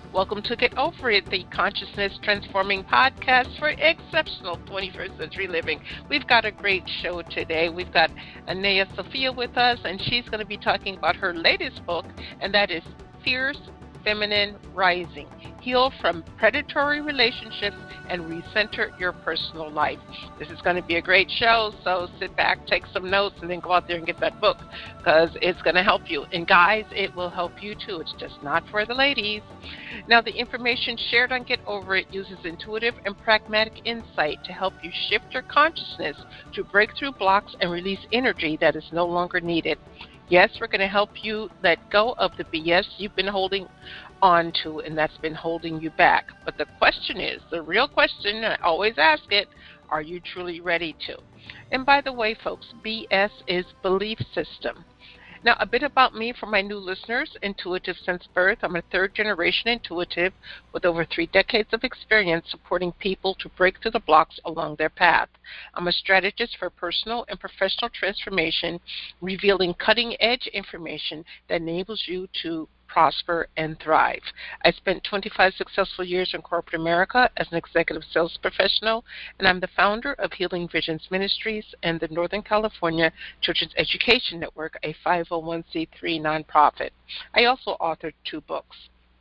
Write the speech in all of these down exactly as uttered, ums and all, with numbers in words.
Welcome to Get Over It, the consciousness transforming podcast for exceptional twenty-first century living. We've got a great show today. We've got Anaya Sophia with us, and she's going to be talking about her latest book, and that is Fierce Feminine Rising. Heal from predatory relationships and recenter your personal life. This is going to be a great show, so sit back, take some notes, and then go out there and get that book because it's going to help you. And guys, it will help you too. It's just not for the ladies. Now, the information shared on Get Over It uses intuitive and pragmatic insight to help you shift your consciousness to break through blocks and release energy that is no longer needed. Yes, we're going to help you let go of the B S you've been holding on to and that's been holding you back. But the question is, the real question, I always ask it, are you truly ready to? And by the way, folks, B S is belief system. Now, a bit about me for my new listeners, intuitive since birth. I'm a third-generation intuitive with over three decades of experience supporting people to break through the blocks along their path. I'm a strategist for personal and professional transformation, revealing cutting-edge information that enables you to prosper and thrive. I spent twenty-five successful years in corporate America as an executive sales professional, and I'm the founder of Healing Visions Ministries and the Northern California Children's Education Network, a five oh one c three nonprofit. I also authored two books.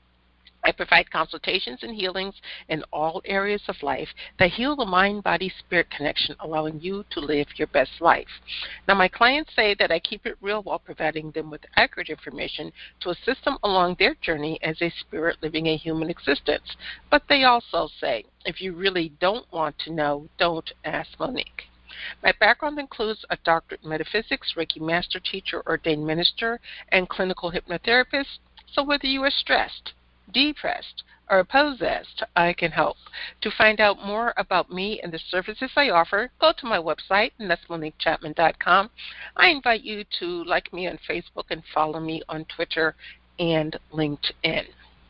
I provide consultations and healings in all areas of life that heal the mind-body-spirit connection, allowing you to live your best life. Now, my clients say that I keep it real while providing them with accurate information to assist them along their journey as a spirit living a human existence. But they also say, if you really don't want to know, don't ask Monique. My background includes a doctorate in metaphysics, Reiki master teacher, ordained minister, and clinical hypnotherapist. So whether you are stressed, depressed, or possessed, I can help. To find out more about me and the services I offer, go to my website, and that's monique chapman dot com. I invite you to like me on Facebook and follow me on Twitter and LinkedIn.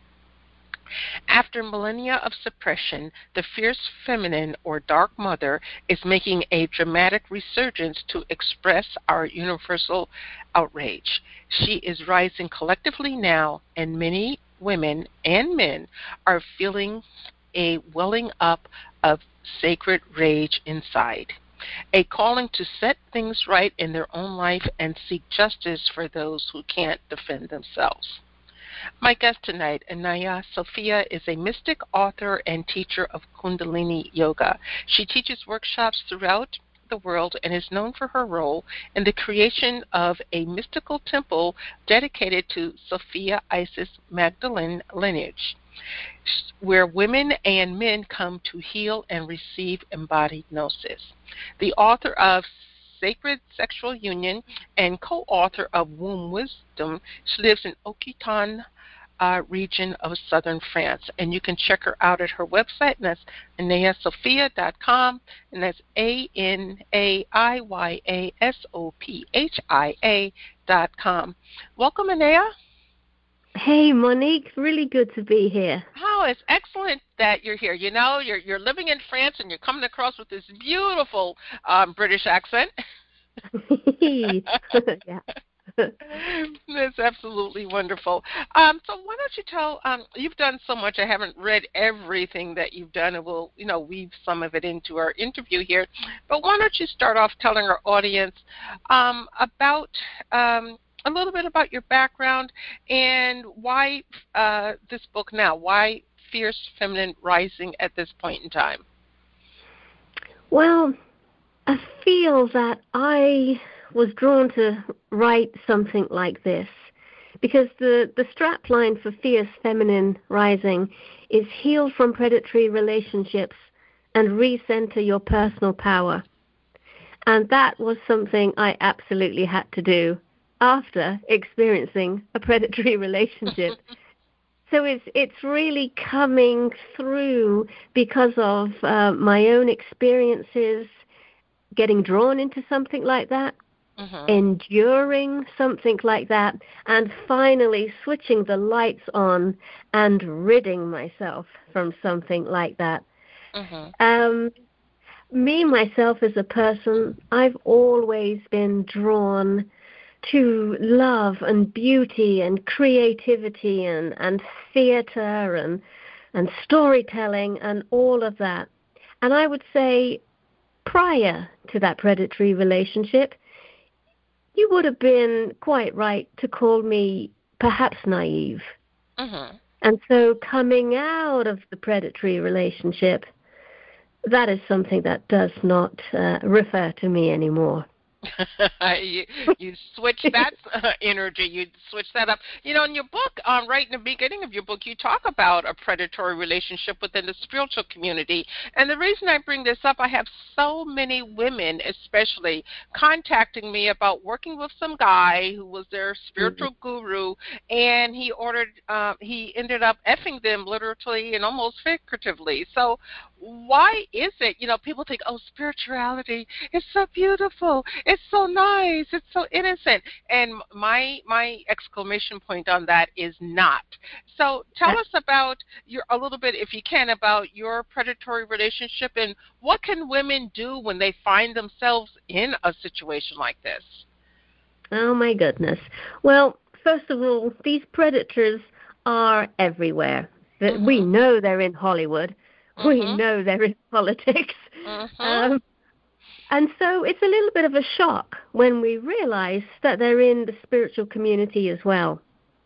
After millennia of suppression, the fierce feminine or dark mother is making a dramatic resurgence to express our universal outrage. She is rising collectively now, and many women and men are feeling a welling up of sacred rage inside, a calling to set things right in their own life and seek justice for those who can't defend themselves. My guest tonight, Anaya Sophia, is a mystic, author, and teacher of Kundalini Yoga. She teaches workshops throughout the world and is known for her role in the creation of a mystical temple dedicated to Sophia Isis Magdalene lineage, where women and men come to heal and receive embodied gnosis. The author of Sacred Sexual Union and co-author of Womb Wisdom, she lives in Occitan uh, region of southern France. And you can check her out at her website, and that's anaya sophia dot com, and that's A N A I Y A S O P H I A dot com. Welcome, Anaya. Hey, Monique, really good to be here. Oh, it's excellent that you're here. You know, you're you're living in France and you're coming across with this beautiful um, British accent. Yeah. That's absolutely wonderful. Um, so why don't you tell, um, you've done so much. I haven't read everything that you've done, and we'll, you know, weave some of it into our interview here. But why don't you start off telling our audience um, about um, a little bit about your background and why uh, this book now, why Fierce Feminine Rising at this point in time? Well, I feel that I was drawn to write something like this because the, the strapline for Fierce Feminine Rising is heal from predatory relationships and recenter your personal power. And that was something I absolutely had to do after experiencing a predatory relationship. So it's it's really coming through because of uh, my own experiences, getting drawn into something like that, mm-hmm. enduring something like that, and finally switching the lights on and ridding myself from something like that. Mm-hmm. Um, me, myself, as a person, I've always been drawn to love and beauty and creativity and, and theater and and storytelling and all of that. And I would say prior to that predatory relationship, you would have been quite right to call me perhaps naive. Mm-hmm. And so coming out of the predatory relationship, that is something that does not uh, refer to me anymore. you, you switch that uh, energy, you switch that up. You know, in your book, um, right in the beginning of your book, you talk about a predatory relationship within the spiritual community. And the reason I bring this up, I have so many women, especially, contacting me about working with some guy who was their spiritual mm-hmm. guru, and he ordered, uh, he ended up effing them literally and almost figuratively. So why is it, you know, people think, oh, spirituality, it's so beautiful, it's so nice, it's so innocent. And my my exclamation point on that is not. So tell us about your a little bit, if you can, about your predatory relationship and what can women do when they find themselves in a situation like this? Oh, my goodness. Well, first of all, these predators are everywhere. Mm-hmm. We know they're in Hollywood. Mm-hmm. We know they're in politics. Mm-hmm. Um, and so it's a little bit of a shock when we realize that they're in the spiritual community as well.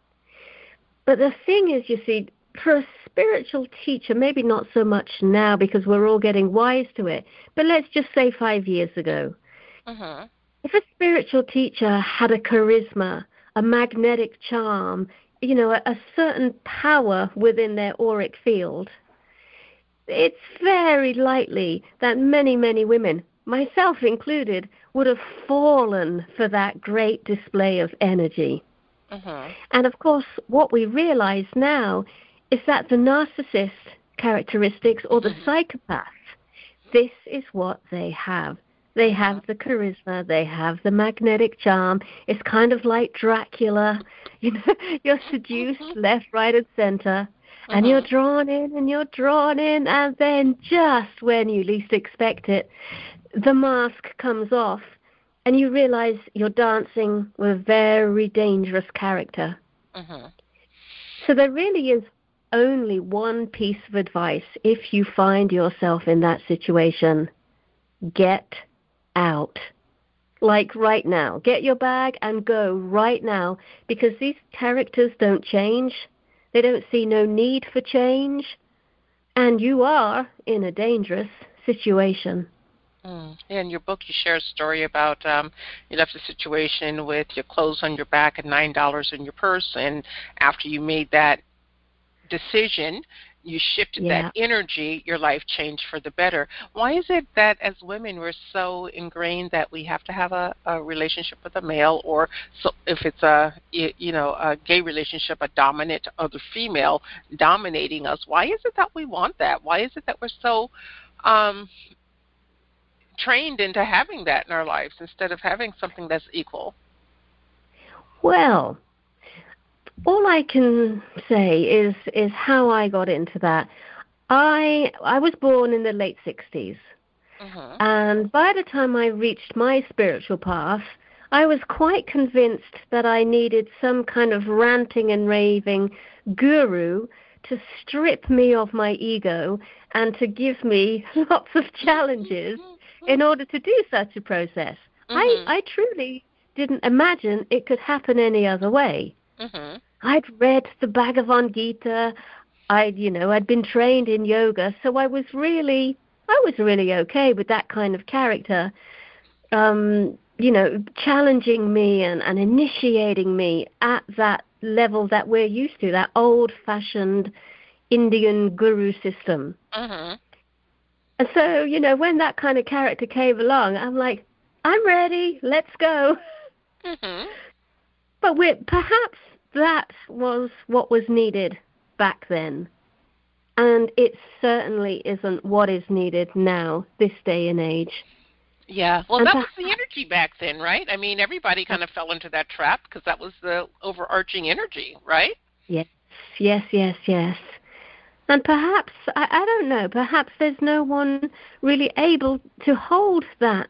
But the thing is, you see, for a spiritual teacher, maybe not so much now because we're all getting wise to it, but let's just say five years ago. Mm-hmm. If a spiritual teacher had a charisma, a magnetic charm, you know, a, a certain power within their auric field, it's very likely that many, many women, myself included, would have fallen for that great display of energy. Mm-hmm. And of course, what we realize now is that the narcissist characteristics or the mm-hmm. psychopath, this is what they have. They have the charisma, they have the magnetic charm. It's kind of like Dracula. You know, you're seduced mm-hmm. left, right, and center. And uh-huh. you're drawn in and you're drawn in, and then just when you least expect it, the mask comes off, and you realize you're dancing with a very dangerous character. Uh-huh. So there really is only one piece of advice if you find yourself in that situation. Get out. Like right now. Get your bag and go right now, because these characters don't change. They don't see no need for change, and you are in a dangerous situation. Mm. In your book, you share a story about um, you left a situation with your clothes on your back and nine dollars in your purse, and after you made that decision, you shifted yeah. that energy, your life changed for the better. Why is it that as women we're so ingrained that we have to have a, a relationship with a male, or so if it's a you know a gay relationship, a dominant other female dominating us? Why is it that we want that? Why is it that we're so um, trained into having that in our lives instead of having something that's equal? Well, all I can say is is how I got into that. I I was born in the late sixties, uh-huh. and by the time I reached my spiritual path, I was quite convinced that I needed some kind of ranting and raving guru to strip me of my ego and to give me lots of challenges in order to do such a process. Uh-huh. I, I truly didn't imagine it could happen any other way. Uh-huh. I'd read the Bhagavad Gita. I'd, you know, I'd been trained in yoga, so I was really, I was really okay with that kind of character, um, you know, challenging me and, and initiating me at that level that we're used to, that old-fashioned Indian guru system. Uh-huh. And so, you know, when that kind of character came along, I'm like, I'm ready, let's go. Uh-huh. But we're perhaps that was what was needed back then. And it certainly isn't what is needed now, this day and age. Yeah, well, and that was the energy back then, right? I mean, everybody kind of fell into that trap because that was the overarching energy, right? Yes, yes, yes, yes. And perhaps, I, I don't know, perhaps there's no one really able to hold that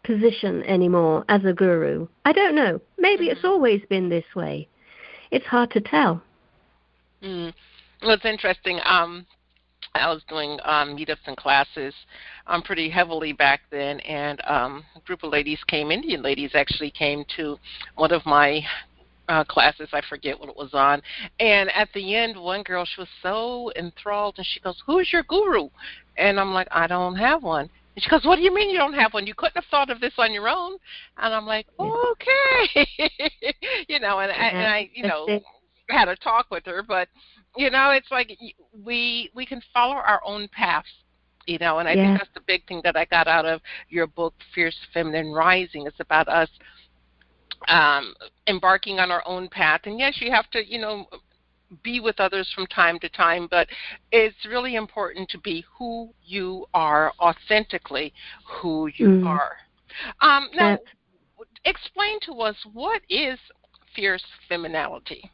position anymore as a guru. I don't know. Maybe mm-hmm. it's always been this way. It's hard to tell. Mm. Well, it's interesting. Um, I was doing um, meetups and classes um, pretty heavily back then, and um, a group of ladies came, Indian ladies actually came to one of my uh, classes. I forget what it was on. And at the end, one girl, she was so enthralled, and she goes, "Who's your guru?" And I'm like, "I don't have one." And she goes, "What do you mean you don't have one? You couldn't have thought of this on your own." And I'm like, "Okay." you know, and, I, and I, you know, had a talk with her, but you know, it's like we we can follow our own paths, you know, and I yeah. think that's the big thing that I got out of your book, Fierce Feminine Rising. It's about us um, embarking on our own path. And yes, you have to, you know, be with others from time to time, but it's really important to be who you are, authentically who you mm. are. Um, now, that's... explain to us, what is fierce femininity?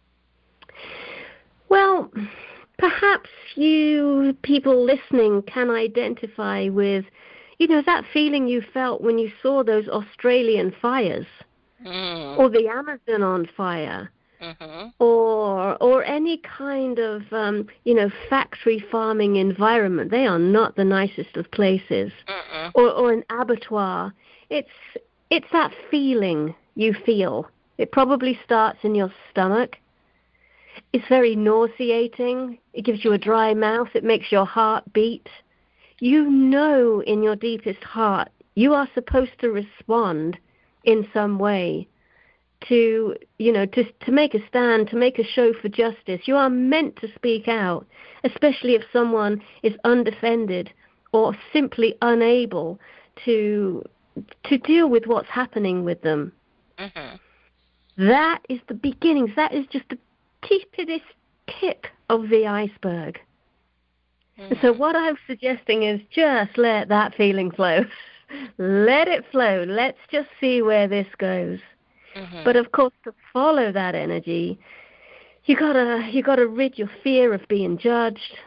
Well, perhaps you people listening can identify with, you know, that feeling you felt when you saw those Australian fires mm. or the Amazon on fire mm-hmm. or or any kind of, um, you know, factory farming environment. They are not the nicest of places. Uh-uh. Or, or an abattoir. It's it's that feeling you feel. It probably starts in your stomach. It's very nauseating. It gives you a dry mouth. It makes your heart beat. You know in your deepest heart you are supposed to respond in some way to, you know, to, to make a stand, to make a show for justice. You are meant to speak out, especially if someone is undefended or simply unable to to deal with what's happening with them. Mm-hmm. That is the beginnings. That is just the deepest tip of the iceberg. Mm-hmm. So what I'm suggesting is just let that feeling flow. Let it flow. Let's just see where this goes. Mm-hmm. But of course, to follow that energy, you gotta you gotta rid your fear of being judged,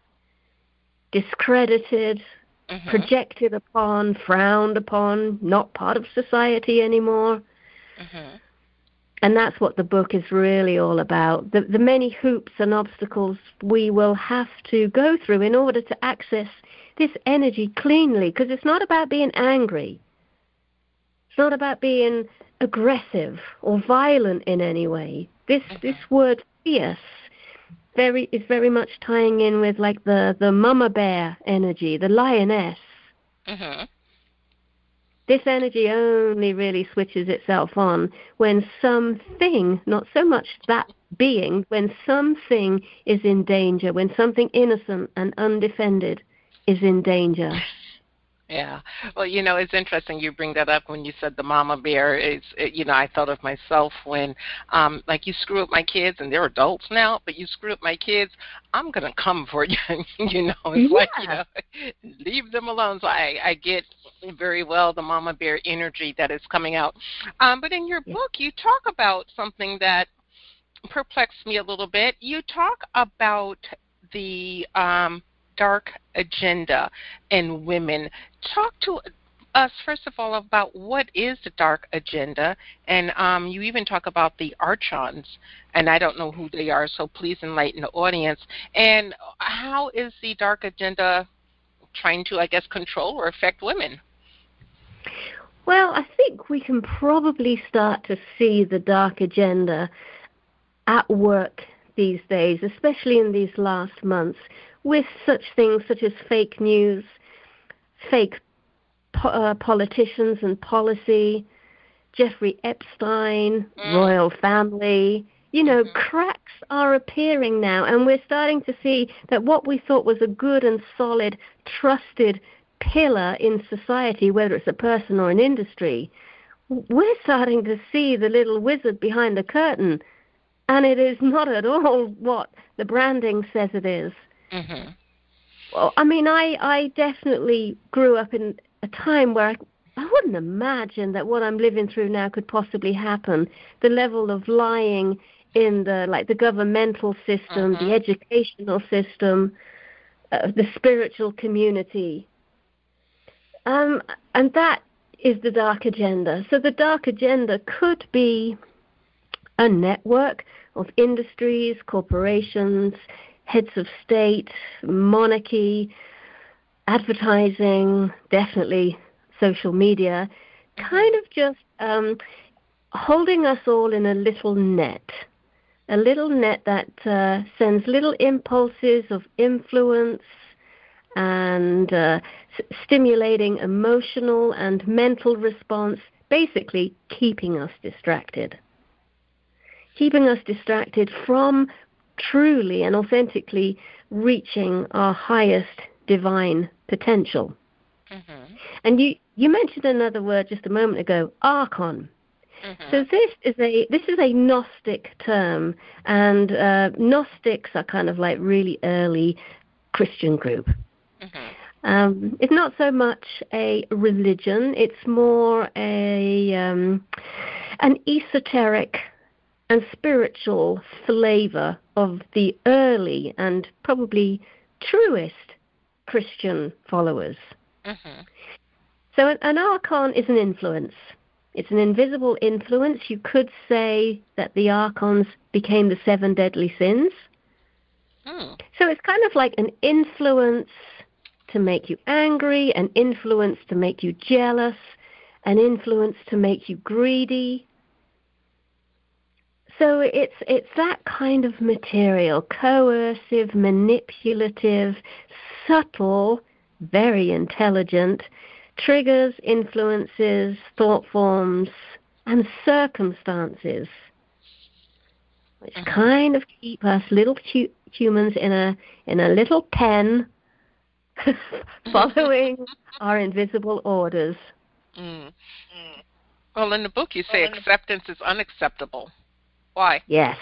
discredited, mm-hmm. projected upon, frowned upon, not part of society anymore. Mm-hmm. And that's what the book is really all about. The, the many hoops and obstacles we will have to go through in order to access this energy cleanly. Because it's not about being angry. It's not about being aggressive or violent in any way. This mm-hmm. this word fierce very is very much tying in with like the, the mama bear energy, the lioness. Mm-hmm. This energy only really switches itself on when something, not so much that being, when something is in danger, when something innocent and undefended is in danger. Yeah. Well, you know, it's interesting you bring that up when you said the mama bear. It's, it, you know, I thought of myself when, um, like, you screw up my kids, and they're adults now, but you screw up my kids, I'm going to come for you. you know, it's yeah. like, you know, leave them alone. So I, I get very well the mama bear energy that is coming out. Um, but in your yeah. book, you talk about something that perplexed me a little bit. You talk about the um, dark agenda in women. Talk to us, first of all, about what is the dark agenda, and um, you even talk about the archons, and I don't know who they are, so please enlighten the audience. And how is the dark agenda trying to, I guess, control or affect women? Well, I think we can probably start to see the dark agenda at work these days, especially in these last months, with such things such as fake news, fake po- uh, politicians and policy, Jeffrey Epstein, mm. royal family. You know, mm-hmm. cracks are appearing now, and we're starting to see that what we thought was a good and solid, trusted pillar in society, whether it's a person or an industry, we're starting to see the little wizard behind the curtain, and it is not at all what the branding says it is. Mm-hmm. Well, I mean, I, I definitely grew up in a time where I, I wouldn't imagine that what I'm living through now could possibly happen. The level of lying in the like the governmental system, mm-hmm. the educational system, uh, the spiritual community, um, and that is the dark agenda. So the dark agenda could be a network of industries, corporations, heads of state, monarchy, advertising, definitely social media, kind of just um, holding us all in a little net, a little net that uh, sends little impulses of influence and uh, s- stimulating emotional and mental response, basically keeping us distracted. Keeping us distracted from truly and authentically reaching our highest divine potential. Mm-hmm. And you, you mentioned another word just a moment ago, archon. Mm-hmm. So this is a this is a Gnostic term, and uh, Gnostics are kind of like really early Christian group. Mm-hmm. Um, it's not so much a religion; it's more a um, an esoteric and spiritual flavor of the early and probably truest Christian followers. Mm-hmm. So an, an archon is an influence. It's an invisible influence. You could say that the archons became the seven deadly sins. Mm. So it's kind of like an influence to make you angry, an influence to make you jealous, an influence to make you greedy. So it's it's that kind of material, coercive, manipulative, subtle, very intelligent, triggers, influences, thought forms, and circumstances, which uh-huh. kind of keep us little hu- humans in a in a little pen, following our invisible orders. Mm. Mm. Well, in the book you say well, acceptance is unacceptable. Why? Yes.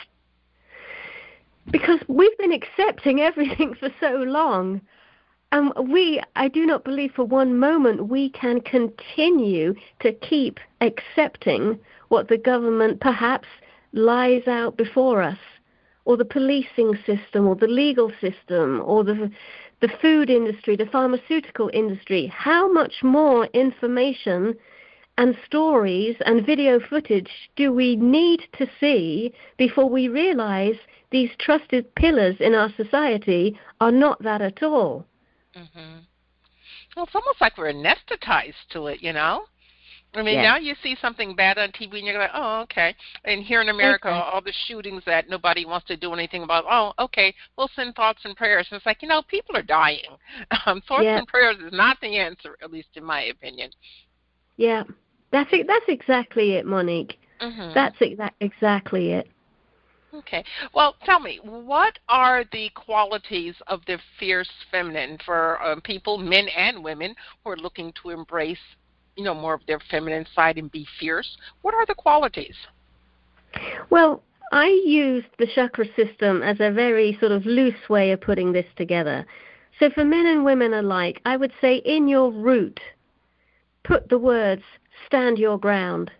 Because we've been accepting everything for so long. And we, I do not believe for one moment we can continue to keep accepting what the government perhaps lies out before us, or the policing system, or the legal system, or the the food industry, the pharmaceutical industry. How much more information and stories and video footage do we need to see before we realize these trusted pillars in our society are not that at all? Mm-hmm. Well, it's almost like we're anesthetized to it, you know? I mean, yes. Now you see something bad on T V and you're like, oh, okay. And here in America, okay. all the shootings that nobody wants to do anything about, oh, okay, we'll send thoughts and prayers. And it's like, you know, people are dying. Um, thoughts yeah. and prayers is not the answer, at least in my opinion. Yeah, that's it, that's exactly it, Monique. Mm-hmm. That's exa- exactly it. Okay. Well, tell me, what are the qualities of the fierce feminine for um, people, men and women, who are looking to embrace, you know, more of their feminine side and be fierce? What are the qualities? Well, I used the chakra system as a very sort of loose way of putting this together. So for men and women alike, I would say in your root, put the words, stand your ground.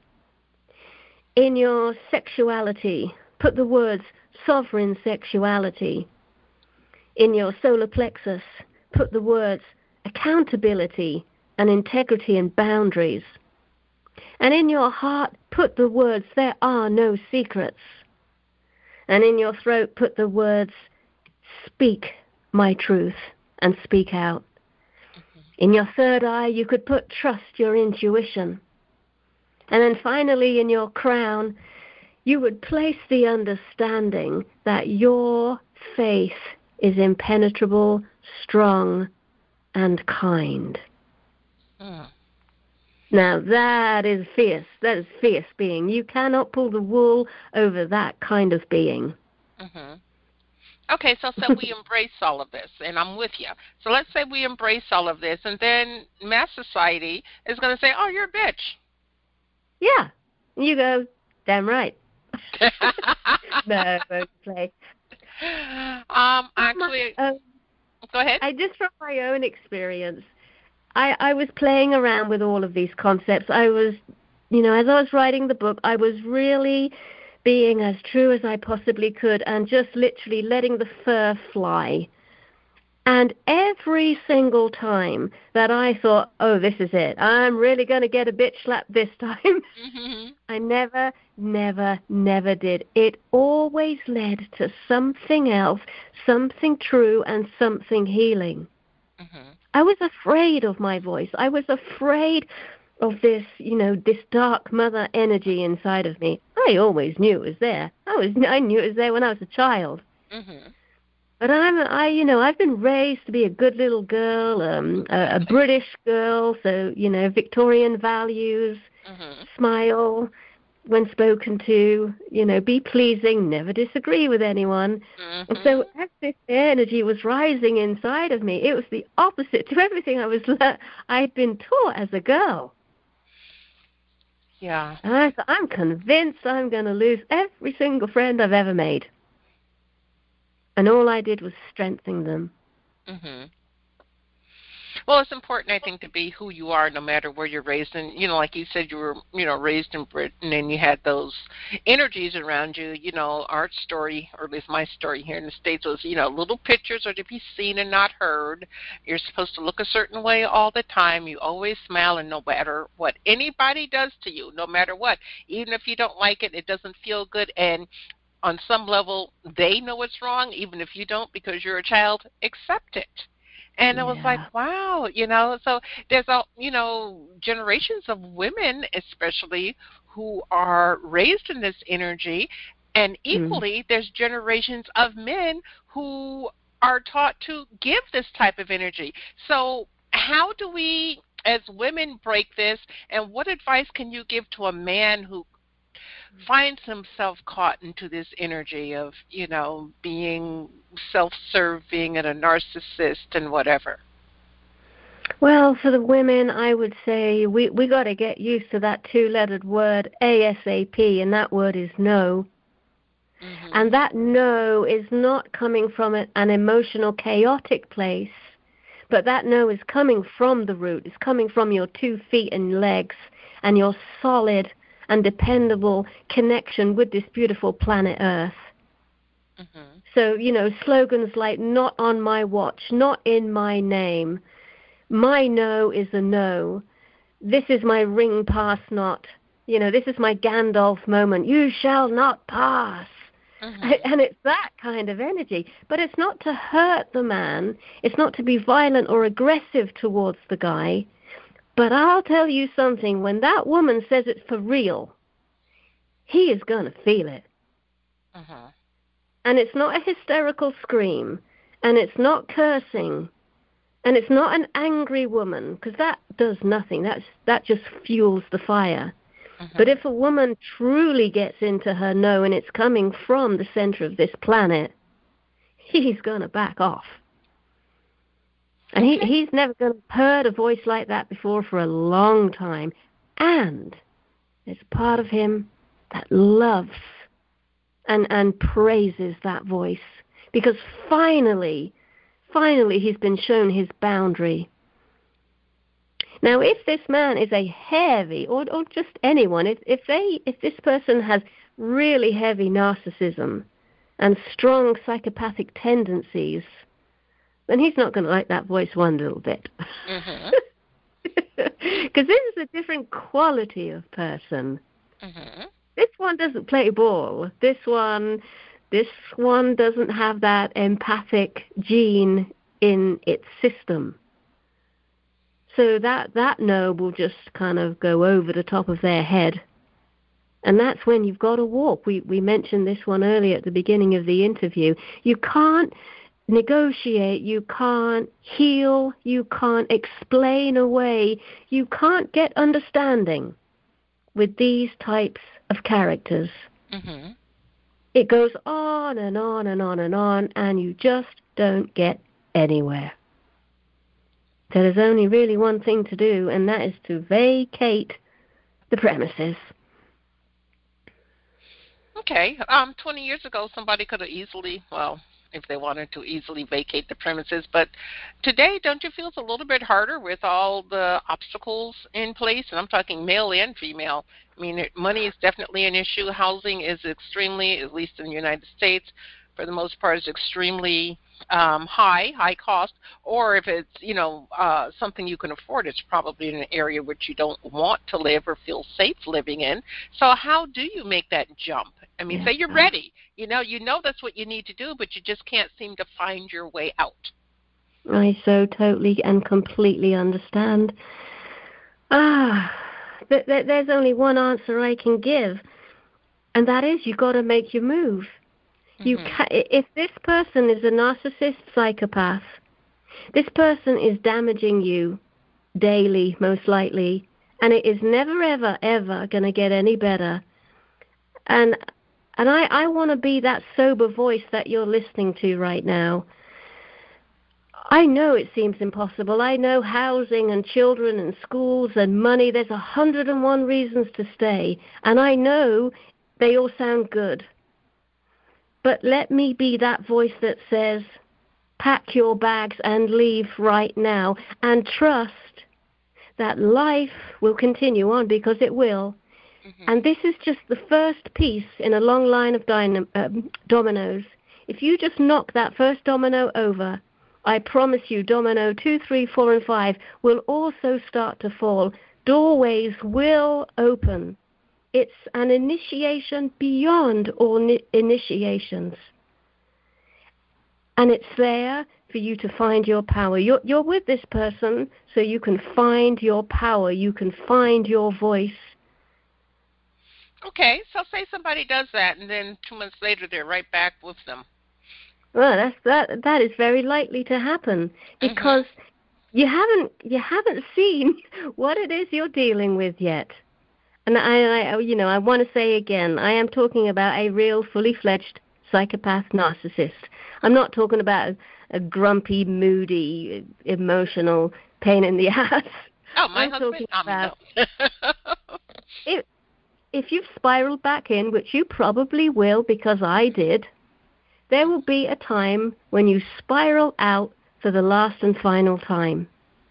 In your sexuality, put the words, sovereign sexuality. In your solar plexus, put the words, accountability and integrity and boundaries. And in your heart, put the words, there are no secrets. And in your throat, put the words, speak my truth and speak out. Mm-hmm. In your third eye, you could put trust your intuition. And then finally, in your crown, you would place the understanding that your faith is impenetrable, strong, and kind. Mm. Now, that is fierce. That is fierce being. You cannot pull the wool over that kind of being. Mm-hmm. Okay, so so we embrace all of this, and I'm with you. So let's say we embrace all of this, and then mass society is going to say, oh, you're a bitch. Yeah. You go, damn right. No, won't play. Um, actually, my, um, go ahead. I just from my own experience, I, I was playing around with all of these concepts. I was, you know, as I was writing the book, I was really being as true as I possibly could and just literally letting the fur fly. And every single time that I thought, oh, this is it, I'm really going to get a bitch slap this time, Mm-hmm. I never, never, never did. It always led to something else, something true, and something healing. Mm-hmm. I was afraid of my voice. I was afraid of this, you know, this dark mother energy inside of me. I always knew it was there. I was, I knew it was there when I was a child. Mm-hmm. But I'm, I, you know, I've been raised to be a good little girl, um, a, a British girl, so, you know, Victorian values, Mm-hmm. smile when spoken to, you know, be pleasing, never disagree with anyone. Mm-hmm. And so as this energy was rising inside of me, it was the opposite to everything I was, I'd been taught as a girl. Yeah. And I thought, I'm convinced I'm going to lose every single friend I've ever made. And all I did was strengthen them. Mm-hmm. Well, it's important, I think, to be who you are no matter where you're raised. And, you know, like you said, you were, you know, raised in Britain and you had those energies around you. You know, our story, or at least my story here in the States was, you know, little pictures are to be seen and not heard. You're supposed to look a certain way all the time. You always smile, and no matter what anybody does to you, no matter what, even if you don't like it, it doesn't feel good. And on some level, they know it's wrong, even if you don't, because you're a child, accept it. And it was like, Yeah. wow, you know, so there's a, you know, generations of women, especially, who are raised in this energy. And Mm. equally, there's generations of men who are taught to give this type of energy. So how do we, as women, break this? And what advice can you give to a man who finds himself caught into this energy of, you know, being self-serving and a narcissist and whatever? Well, for the women, I would say we we got to get used to that two-lettered word ASAP, and that word is no. Mm-hmm. And that no is not coming from a, an emotional, chaotic place, but that no is coming from the root. It's coming from your two feet and legs and your solid and dependable connection with this beautiful planet Earth. Mm-hmm. So, you know, slogans like not on my watch, not in my name, my no is a no, this is my ring pass not, you know, this is my Gandalf moment, you shall not pass. Mm-hmm. And it's that kind of energy. But it's not to hurt the man. It's not to be violent or aggressive towards the guy. But I'll tell you something, when that woman says it's for real, he is going to feel it. Mm-hmm. And it's not a hysterical scream. And it's not cursing. And it's not an angry woman, because that does nothing. That's, that just fuels the fire. Mm-hmm. But if a woman truly gets into her no and it's coming from the center of this planet, he's going to back off. And he, he's never going to heard a voice like that before for a long time. And there's part of him that loves and, and praises that voice. Because finally, finally he's been shown his boundary. Now, if this man is a heavy, or, or just anyone, if, if they, if this person has really heavy narcissism and strong psychopathic tendencies, then he's not going to like that voice one little bit. Mm-hmm. Because this is a different quality of person. Mm-hmm. This one doesn't play ball. This one, this one doesn't have that empathic gene in its system. So that, that no will just kind of go over the top of their head. And that's when you've got to walk. We, we mentioned this one earlier at the beginning of the interview. You can't negotiate, you can't heal, you can't explain away, you can't get understanding with these types of characters. Mm-hmm. It goes on and on and on and on, and you just don't get anywhere. So there's only really one thing to do, and that is to vacate the premises. Okay. Um, twenty years ago, somebody could have easily, well, if they wanted to easily vacate the premises. But today, don't you feel it's a little bit harder with all the obstacles in place? And I'm talking male and female. I mean, it, money is definitely an issue. Housing is extremely, at least in the United States, for the most part, is extremely um, high, high cost, or if it's, you know, uh, something you can afford, it's probably in an area which you don't want to live or feel safe living in. So how do you make that jump? I mean, Yeah. say you're ready. You know, you know that's what you need to do, but you just can't seem to find your way out. I so totally and completely understand. Ah, th- th- there's only one answer I can give, and that is you got to make your move. You Mm-hmm. ca- if this person is a narcissist psychopath, this person is damaging you daily, most likely, and it is never, ever, ever going to get any better. And and I, I want to be that sober voice that you're listening to right now. I know it seems impossible. I know housing and children and schools and money, there's a hundred and one reasons to stay. And I know they all sound good. But let me be that voice that says, pack your bags and leave right now, and trust that life will continue on, because it will. Mm-hmm. And this is just the first piece in a long line of dynam- um, dominoes. If you just knock that first domino over, I promise you domino two, three, four, and five will also start to fall. Doorways will open. It's an initiation beyond all ni- initiations. And it's there for you to find your power. You're, you're with this person so you can find your power. You can find your voice. Okay, so say somebody does that, and then two months later they're right back with them. Well, that's, that that is very likely to happen, because mm-hmm. you haven't you haven't seen what it is you're dealing with yet. And I, I you know, I want to say again, I am talking about a real, fully fledged psychopath narcissist. I'm not talking about a grumpy, moody, emotional pain in the ass. Oh, my I'm husband. talking I about mean, no. if if you've spiraled back in, which you probably will, because I did. There will be a time when you spiral out for the last and final time.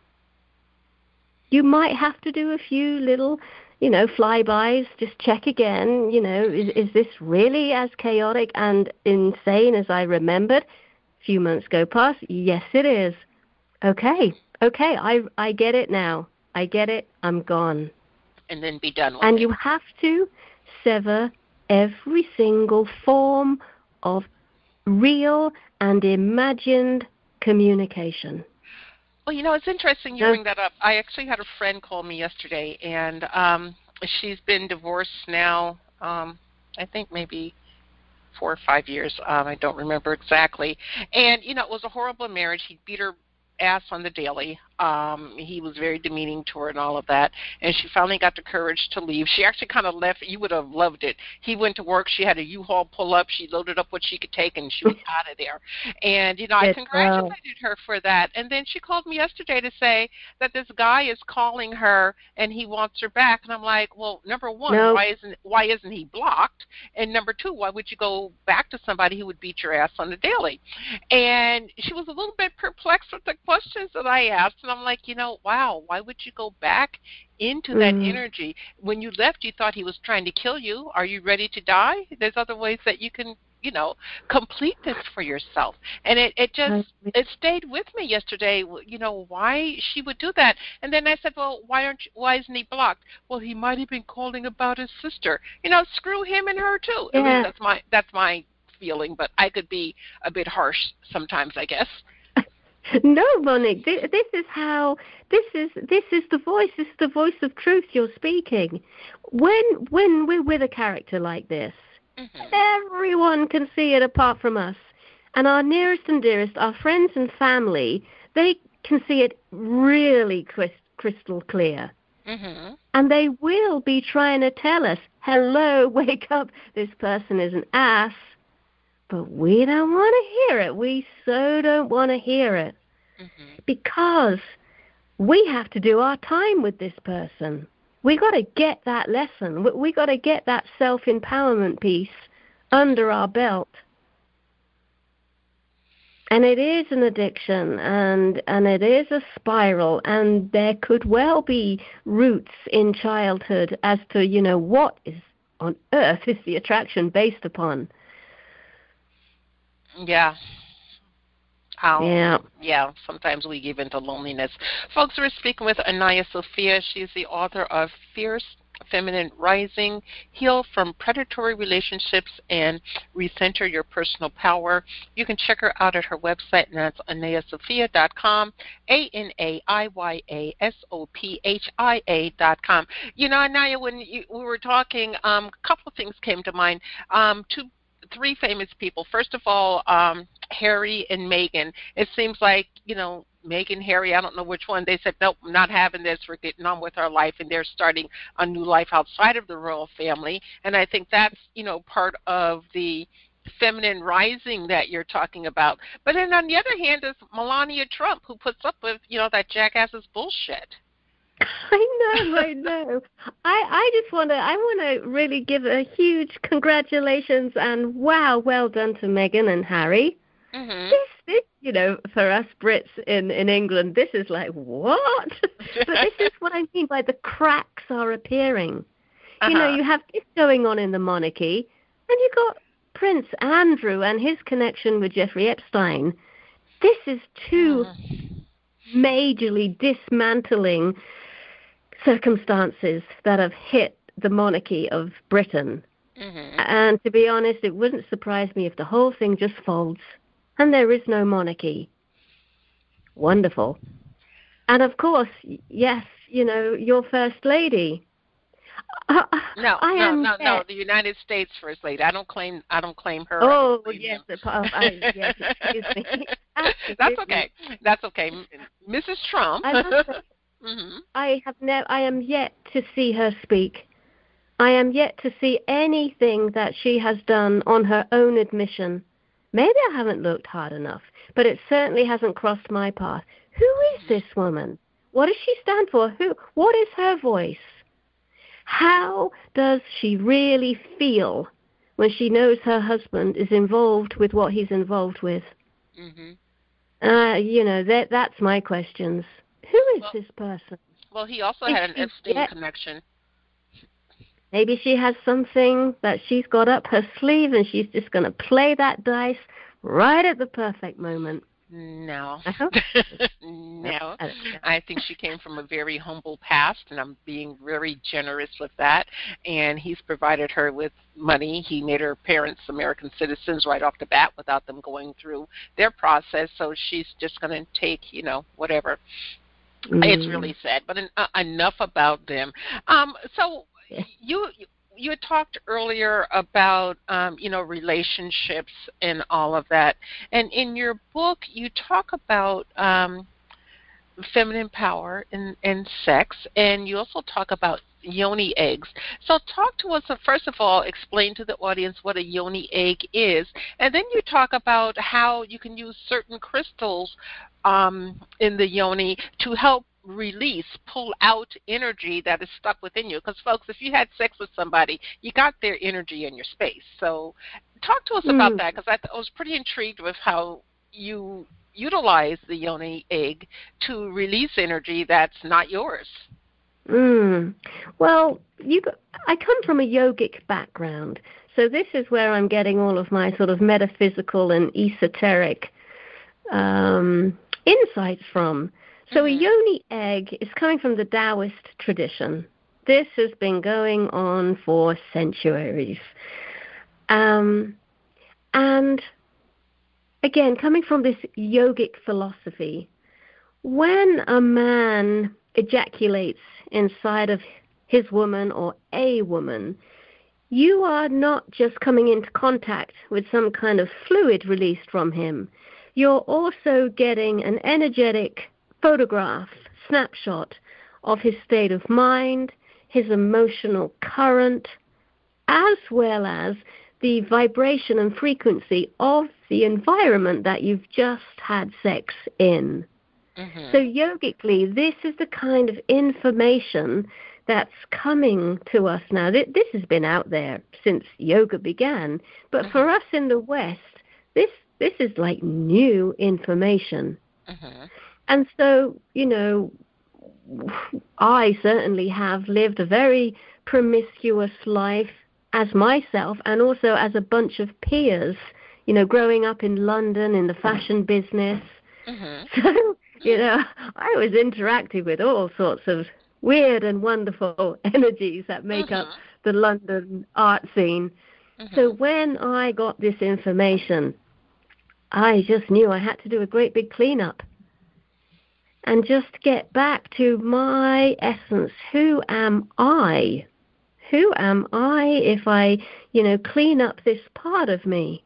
You might have to do a few little, you know, flybys, just check again, you know, is, is this really as chaotic and insane as I remembered? A few months go past. Yes, it is. Okay, okay, I, I get it now. I get it. I'm gone. And then be done with and it. And you have to sever every single form of real and imagined communication. Well, you know, it's interesting you no. bring that up. I actually had a friend call me yesterday, and um, she's been divorced now, um, I think maybe four or five years. Um, I don't remember exactly. And, you know, it was a horrible marriage. He beat her ass on the daily. Um, he was very demeaning to her and all of that. And she finally got the courage to leave. She actually kind of left. You would have loved it. He went to work. She had a U-Haul pull up. She loaded up what she could take, and she was out of there. And, you know, I congratulated her for that. And then she called me yesterday to say that this guy is calling her and he wants her back. And I'm like, well, number one, no. why isn't why isn't he blocked? And number two, why would you go back to somebody who would beat your ass on the daily? And she was a little bit perplexed with the questions that I asked. And I'm like, you know, wow, why would you go back into that mm. energy? When you left, you thought he was trying to kill you. Are you ready to die? There's other ways that you can, you know, complete this for yourself. And it, it just, it stayed with me yesterday, you know, why she would do that. And then I said, well, why aren't you, why isn't he blocked? Well, he might have been calling about his sister. You know, screw him and her too. Yeah. At least that's my, that's my feeling, but I could be a bit harsh sometimes, I guess. No, Monique, this is how, this is this is the voice, this is the voice of truth you're speaking. When when we're with a character like this, mm-hmm. everyone can see it apart from us. And our nearest and dearest, our friends and family, they can see it really crystal clear. Mm-hmm. And they will be trying to tell us, hello, wake up, this person is an ass. But we don't want to hear it. We so don't want to hear it. Mm-hmm. Because we have to do our time with this person. We got to get that lesson. We got to get that self-empowerment piece under our belt. And it is an addiction, and, and it is a spiral, and there could well be roots in childhood as to, you know, what is on earth is the attraction based upon. Yeah. How, Yeah. yeah, sometimes we give into loneliness. Folks, we're speaking with Anaya Sophia. She's the author of Fierce Feminine Rising, Heal from Predatory Relationships and Recenter Your Personal Power. You can check her out at her website, and that's anaya sophia dot com, A N A I Y A S O P H I A dot com. You know, Anaya, when you, we were talking, um, a couple of things came to mind. Um, two Three famous people. First of all, um, Harry and Meghan. It seems like, you know, Meghan, Harry, I don't know which one. They said, nope, I'm not having this. We're getting on with our life, and they're starting a new life outside of the royal family. And I think that's, you know, part of the feminine rising that you're talking about. But then on the other hand is Melania Trump, who puts up with, you know, that jackass's bullshit. I know, I know. I, I just want to, I want to really give a huge congratulations and wow, well done to Meghan and Harry. Mm-hmm. This, this, you know, for us Brits in, in England, this is like, what? But this is what I mean by the cracks are appearing. Uh-huh. You know, you have this going on in the monarchy, and you got Prince Andrew and his connection with Jeffrey Epstein. This is two mm-hmm. majorly dismantling circumstances that have hit the monarchy of Britain. Mm-hmm. And to be honest, it wouldn't surprise me if the whole thing just folds and there is no monarchy. Wonderful. And of course, yes, you know, your first lady. Uh, no, I no, am no, yet. no. The United States first lady. I don't claim. I don't claim her. Oh claim yes, the, oh, I, yes. Excuse me. That's okay. That's okay. Missus Trump. I must say, mm-hmm. I have never. I am yet to see her speak. I am yet to see anything that she has done on her own admission. Maybe I haven't looked hard enough, but it certainly hasn't crossed my path. Who is this woman? What does she stand for? Who? What is her voice? How does she really feel when she knows her husband is involved with what he's involved with? Mm-hmm. Uh, you know, that that's my questions. Who is well, this person? Well, he also is had an Epstein yet, connection. Maybe she has something that she's got up her sleeve and she's just going to play that dice right at the perfect moment. No. Uh-huh. No. I think she came from a very humble past, and I'm being very generous with that. And he's provided her with money. He made her parents American citizens right off the bat without them going through their process. So she's just going to take, you know, whatever. Mm. It's really sad. But en- uh, enough about them. Um, so yeah. you... You had talked earlier about, um, you know, relationships and all of that. And in your book, you talk about um, feminine power and, and sex, and you also talk about yoni eggs. So talk to us, uh, first of all, explain to the audience what a yoni egg is, and then you talk about how you can use certain crystals um, in the yoni to help release, pull out energy that is stuck within you. Because, folks, if you had sex with somebody, you got their energy in your space. So talk to us mm. about that, because I, th- I was pretty intrigued with how you utilize the yoni egg to release energy that's not yours. Mm. Well, you, I come from a yogic background, so this is where I'm getting all of my sort of metaphysical and esoteric um, insights from. So a yoni egg is coming from the Taoist tradition. This has been going on for centuries. Um, and again, coming from this yogic philosophy, when a man ejaculates inside of his woman or a woman, you are not just coming into contact with some kind of fluid released from him. You're also getting an energetic photograph, snapshot of his state of mind, his emotional current, as well as the vibration and frequency of the environment that you've just had sex in. Mm-hmm. So yogically, this is the kind of information that's coming to us now. This has been out there since yoga began, but mm-hmm. for us in the West, this this is like new information. Mm-hmm. And so, you know, I certainly have lived a very promiscuous life as myself and also as a bunch of peers, you know, growing up in London in the fashion business. Mm-hmm. So, you know, I was interacting with all sorts of weird and wonderful energies that make mm-hmm. up the London art scene. Mm-hmm. So when I got this information, I just knew I had to do a great big cleanup and just get back to my essence. Who am I? Who am I if I, you know, clean up this part of me?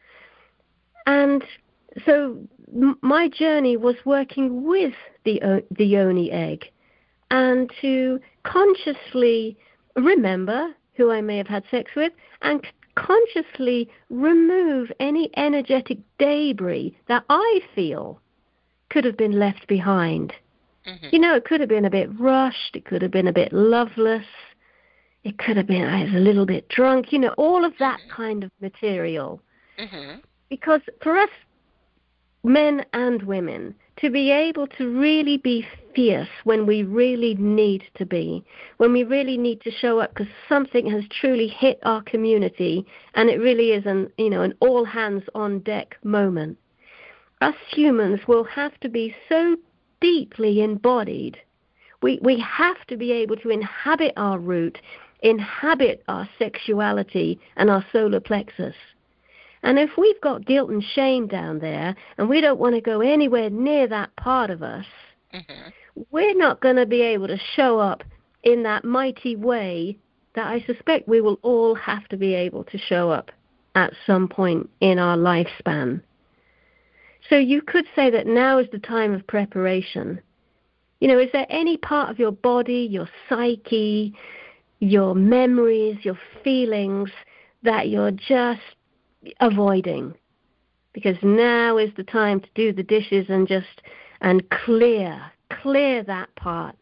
And so m- my journey was working with the o- the yoni egg, and to consciously remember who I may have had sex with, and c- consciously remove any energetic debris that I feel could have been left behind. Mm-hmm. You know, it could have been a bit rushed, it could have been a bit loveless, it could have been I was a little bit drunk, you know, all of that mm-hmm. kind of material. Mm-hmm. Because for us, men and women, to be able to really be fierce when we really need to be, when we really need to show up because something has truly hit our community and it really is an, you know, an all hands on deck moment, us humans will have to be so deeply embodied. We, we have to be able to inhabit our root, inhabit our sexuality and our solar plexus. And if we've got guilt and shame down there and we don't want to go anywhere near that part of us, mm-hmm. we're not going to be able to show up in that mighty way that I suspect we will all have to be able to show up at some point in our lifespan. So you could say that now is the time of preparation. You know, is there any part of your body, your psyche, your memories, your feelings that you're just avoiding? Because now is the time to do the dishes and just and clear clear that part.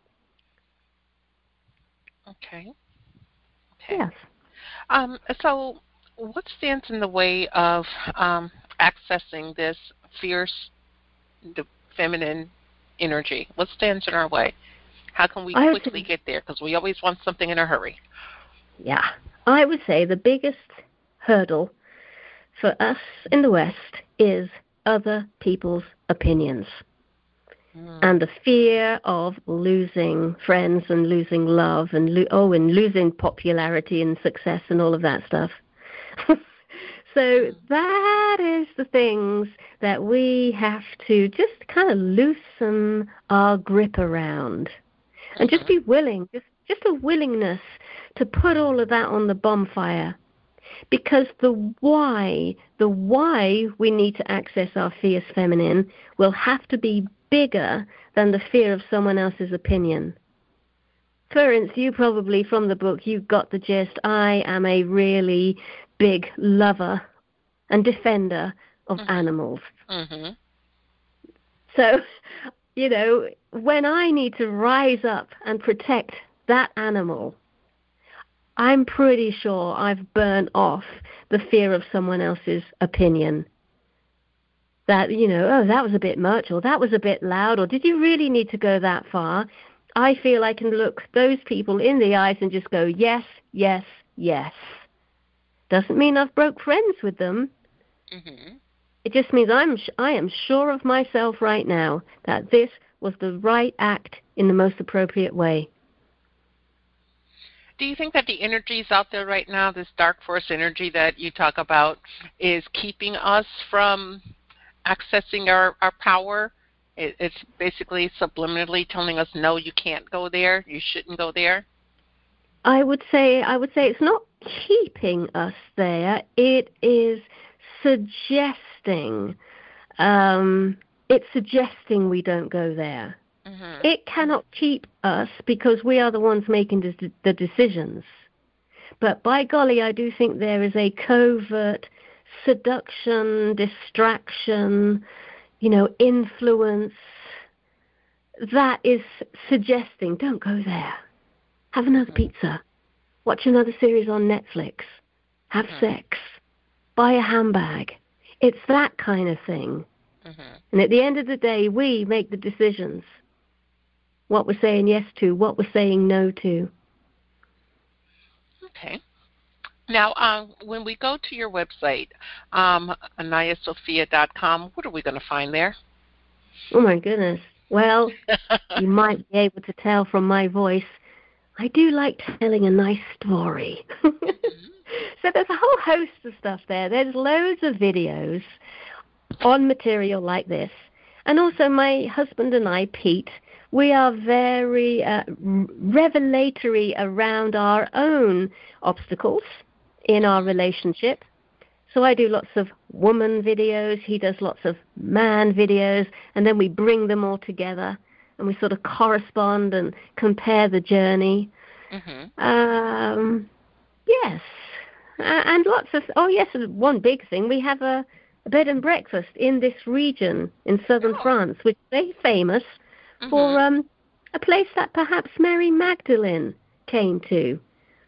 Okay. Okay. Yes. Um, so what stands in the way of um, accessing this fierce, the feminine energy? What stands in our way? How can we I quickly get there? Because we always want something in a hurry. Yeah. I would say the biggest hurdle for us in the West is other people's opinions mm. and the fear of losing friends and losing love and lo- oh and losing popularity and success and all of that stuff. So that is the things that we have to just kind of loosen our grip around and just be willing, just just a willingness to put all of that on the bonfire. Because the why, the why we need to access our fierce feminine will have to be bigger than the fear of someone else's opinion. For instance, you probably, from the book, you got the gist. I am a really big lover and defender of mm-hmm. animals. Mm-hmm. So, you know, when I need to rise up and protect that animal, I'm pretty sure I've burnt off the fear of someone else's opinion. That, you know, oh, that was a bit much, or that was a bit loud, or did you really need to go that far? I feel I can look those people in the eyes and just go, yes, yes, yes. Doesn't mean I've broke friends with them. Mm-hmm. It just means I'm I am sure of myself right now that this was the right act in the most appropriate way. Do you think that the energies out there right now, this dark force energy that you talk about, is keeping us from accessing our, our power? It, it's basically subliminally telling us, no, you can't go there, you shouldn't go there? I would say I would say it's not keeping us there. It is suggesting. Um, it's suggesting we don't go there. Mm-hmm. It cannot keep us because we are the ones making the, the decisions. But by golly, I do think there is a covert seduction, distraction, you know, influence that is suggesting, don't go there. Have another pizza. Watch another series on Netflix. Have mm-hmm. sex. Buy a handbag. It's that kind of thing. Mm-hmm. And at the end of the day, we make the decisions. What we're saying yes to, what we're saying no to. Okay. Now, um, when we go to your website, um, anaya sophia dot com, what are we going to find there? Oh, my goodness. Well, you might be able to tell from my voice, I do like telling a nice story. So there's a whole host of stuff there. There's loads of videos on material like this. And also my husband and I, Pete, we are very uh, revelatory around our own obstacles in our relationship. So I do lots of woman videos, he does lots of man videos, and then we bring them all together and we sort of correspond and compare the journey. Mm-hmm. Um, yes. Uh, and lots of, oh yes, one big thing, we have a, a bed and breakfast in this region in southern oh. France, which is very famous mm-hmm. for um, a place that perhaps Mary Magdalene came to.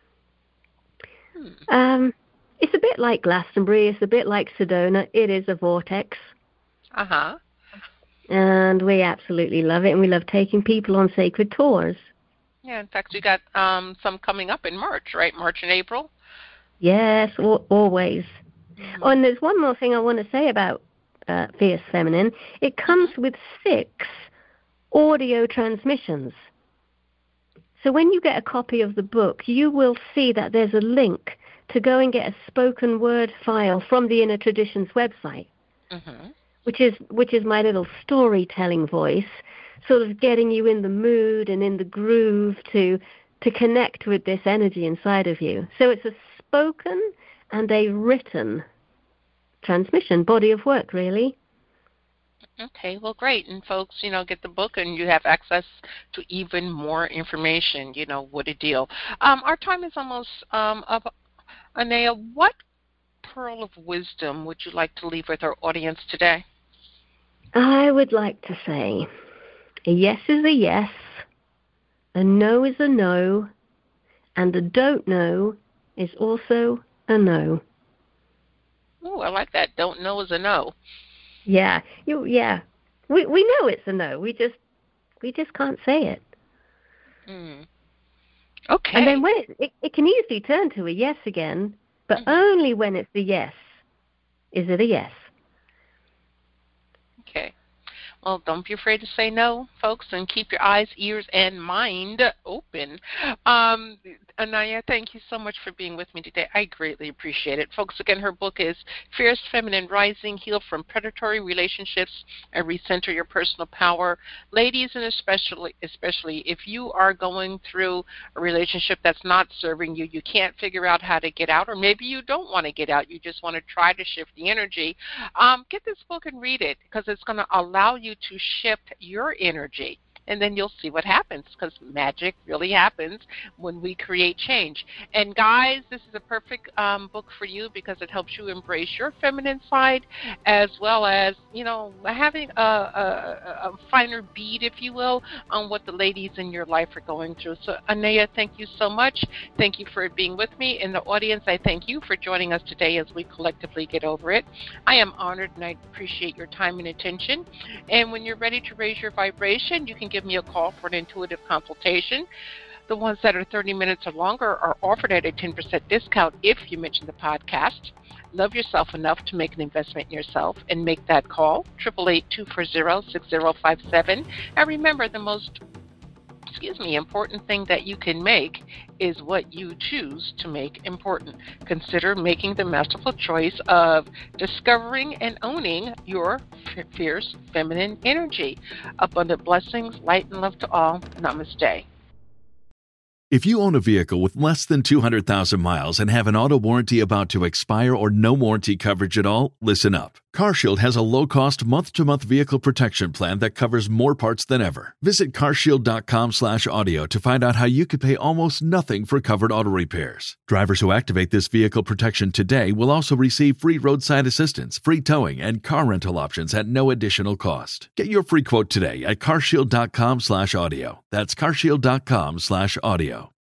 Hmm. Um, it's a bit like Glastonbury, it's a bit like Sedona, it is a vortex. Uh-huh. And we absolutely love it, and we love taking people on sacred tours. Yeah, in fact, we got um, some coming up in March, right? March and April? Yes, al- always. Mm-hmm. Oh, and there's one more thing I want to say about uh, Fierce Feminine. It comes with six audio transmissions. So when you get a copy of the book, you will see that there's a link to go and get a spoken word file from the Inner Traditions website, mm-hmm. which is which is my little storytelling voice, sort of getting you in the mood and in the groove to to connect with this energy inside of you. So it's a spoken and a written transmission, body of work, really. Okay, well, great. And folks, you know, get the book and you have access to even more information. You know, what a deal. Um, our time is almost um, up. Anaya, what pearl of wisdom would you like to leave with our audience today? I would like to say a yes is a yes, a no is a no, and a don't know is also a no. Oh, I like that. Don't know is a no. Yeah, you. Yeah, we we know it's a no. We just we just can't say it. Mm. Okay. And then when it, it it can easily turn to a yes again, but mm-hmm. only when it's a yes is it a yes. Okay. Well, don't be afraid to say no, folks, and keep your eyes, ears, and mind open. Um, Anaya, thank you so much for being with me today. I greatly appreciate it. Folks, again, her book is Fierce Feminine Rising, Heal from Predatory Relationships and Recenter Your Personal Power. Ladies, and especially, especially if you are going through a relationship that's not serving you, you can't figure out how to get out, or maybe you don't want to get out, you just want to try to shift the energy, um, get this book and read it, because it's going to allow you to shift your energy, and then you'll see what happens, because magic really happens when we create change. And guys, this is a perfect um, book for you because it helps you embrace your feminine side, as well as, you know, having a, a, a finer bead, if you will, on what the ladies in your life are going through. So, Anaya, thank you so much. Thank you for being with me. In the audience, I thank you for joining us today as we collectively get over it. I am honored, and I appreciate your time and attention. And when you're ready to raise your vibration, you can give me a call for an intuitive consultation. The ones that are thirty minutes or longer are offered at a ten percent discount if you mention the podcast. Love yourself enough to make an investment in yourself and make that call, eight eight eight, two four zero, six zero five seven. And remember, the most excuse me, important thing that you can make is what you choose to make important. Consider making the masterful choice of discovering and owning your f- fierce feminine energy. Abundant blessings, light and love to all. Namaste. If you own a vehicle with less than two hundred thousand miles and have an auto warranty about to expire or no warranty coverage at all, listen up. CarShield has a low-cost month-to-month vehicle protection plan that covers more parts than ever. Visit carshield.com slash audio to find out how you could pay almost nothing for covered auto repairs. Drivers who activate this vehicle protection today will also receive free roadside assistance, free towing, and car rental options at no additional cost. Get your free quote today at carshield.com slash audio. That's carshield.com slash audio.